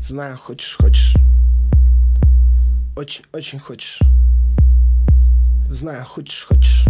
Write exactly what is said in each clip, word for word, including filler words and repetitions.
Знаю, хочешь, хочешь. Очень, очень хочешь. Знаю, хочешь, хочешь.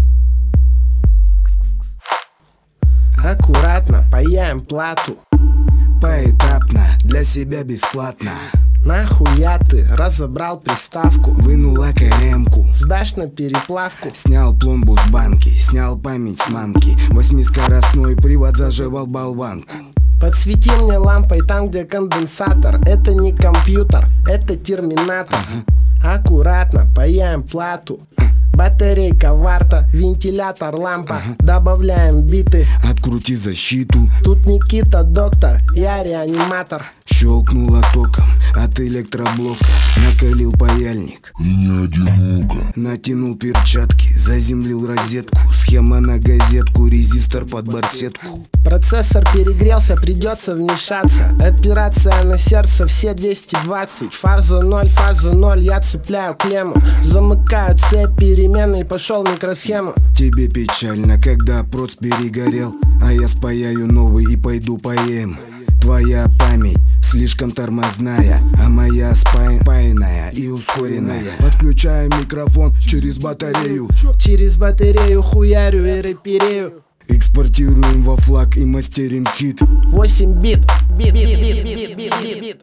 Аккуратно паяем плату. Поэтапно, для себя бесплатно. Нахуя ты разобрал приставку? Вынул АКМ-ку, сдашь на переплавку. снял пломбу с банки, снял память с мамки. Восьмискоростной привод заживал болванку. Подсвети мне лампой там, где конденсатор. Это не компьютер, это терминатор. Ага. Аккуратно паяем плату. Батарейка, варта, вентилятор, лампа. Ага. Добавляем биты. Открути защиту. Тут Никита доктор, я реаниматор. Щелкнула током от электроблока. Накалил паяльник, и не одиноко. Натянул перчатки, заземлил розетку. Схема на газетку, резистор под барсетку. Процессор перегрелся, придется вмешаться. Операция на сердце, все двести двадцать. Фаза ноль, фаза ноль, я цепляю клемму. Замыкаю цепь переменной, пошел микросхему. Тебе печально, когда проц перегорел, а я спаяю новый и пойду поем. Твоя память слишком тормозная, а моя спайная и ускоренная. Подключаем микрофон через батарею. Через батарею хуярю и рэперею. Экспортируем во флаг и мастерим хит. восемь бит, бит, бит, бит, бит, бит, бит, бит.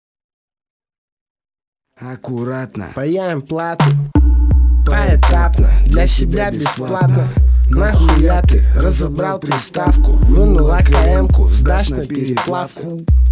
Аккуратно паяем плату. Поэтапно, для себя бесплатно. Нахуя ты разобрал приставку? Вынул АКМ-ку, сдашь на переплавку.